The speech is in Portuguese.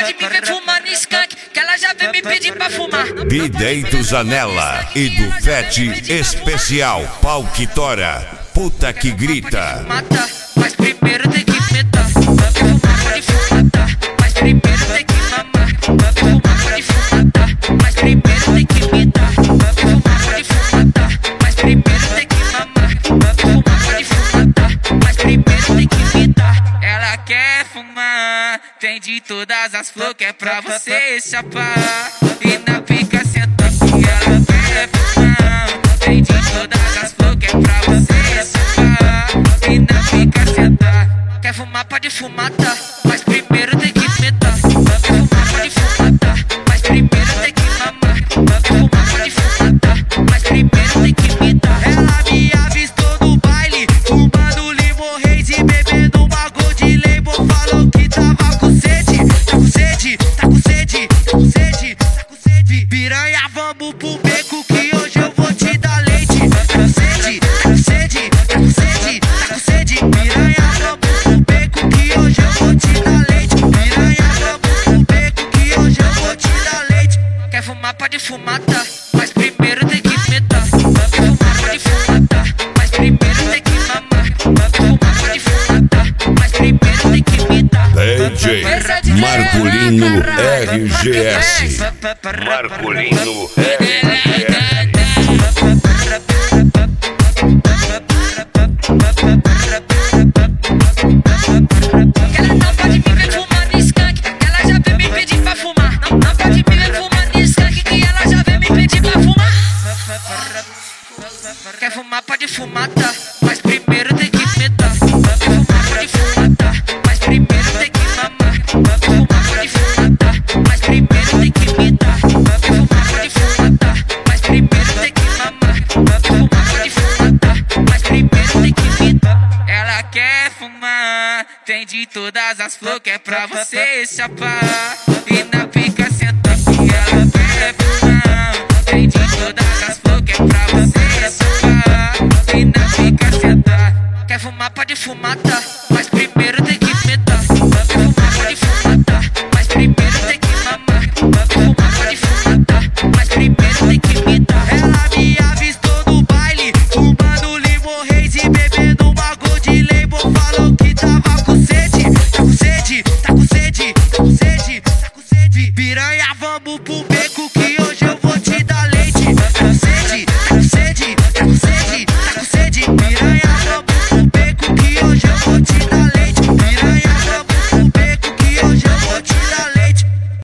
pode me ver fumando skunk, que ela já vem me pedir pra fumar. Bideito Zanella e do Vete Especial Pau que tora, puta que grita. Mata, mas primeiro tem que metar. Vai fumar, pode fumar, mas primeiro tem que mamar. Vai fumar, pode fumar, mas primeiro tem que mitar. Vai fumar, pode fumar, mas primeiro tem que mamar. Vai fumar, pode fumar, mas primeiro tem que mitar. Ela quer fumar, tem de todas as flores que é pra você chapar. E na pica senta que ela quer fumar, tem de todas as flores que é pra você chapar. E na pica senta, quer fumar pode fumar, tá? Mas primeiro tem que metar. Vai fumar pode fumar, tá? Mas primeiro tem que mamar. Vai fumar pode fumar, tá? Mas primeiro tem que mitar. Ela me avistou no baile, fumando limo reis e bebendo uma gold label. Falou que tava com sede, tá com sede, tá com sede, tá com sede, tá com sede. Piranha, vamos pro beco que hoje eu vou te dar leite. Tá com sede, tá com sede, tá com sede, tá com sede. Piranha, vamos pro beco que hoje eu vou te dar leite. Piranha, vamos pro beco que hoje eu vou te dar leite. Quer fumar pode fumar, tá? Mas primeiro tem que metar. Vai fumar pode fumar, tá? Mas primeiro tem que mamar. Vai fumar pode fumar, tá? Mas primeiro tem que mitar. DJ Marculino RGS. Marculino RGS. Ela não pode me ver fumando skunk, que ela já vem me pedir pra fumar. Não pode me ver fumando skunk, que ela já vem me pedir pra fumar. Quer fumar pode fumar, tá? Mas primeiro tem que metar. Vai fumar pode fumar, tá? Mas primeiro tem que mamar. Vai fumar pode fumar, tá? Mas primeiro tem que mitar. Vai fumar pode fumar, tá? Mas primeiro tem que mamar. Vai fumar pode fumar, tá? Mas primeiro tem que mitar. Ela quer fumar, tem de todas as flores que é pra você chapar. E na pica senta que ela quer fumar, tem de todas as flores que é pra você chapar. E na pica senta, quer fumar pode fumar, tá?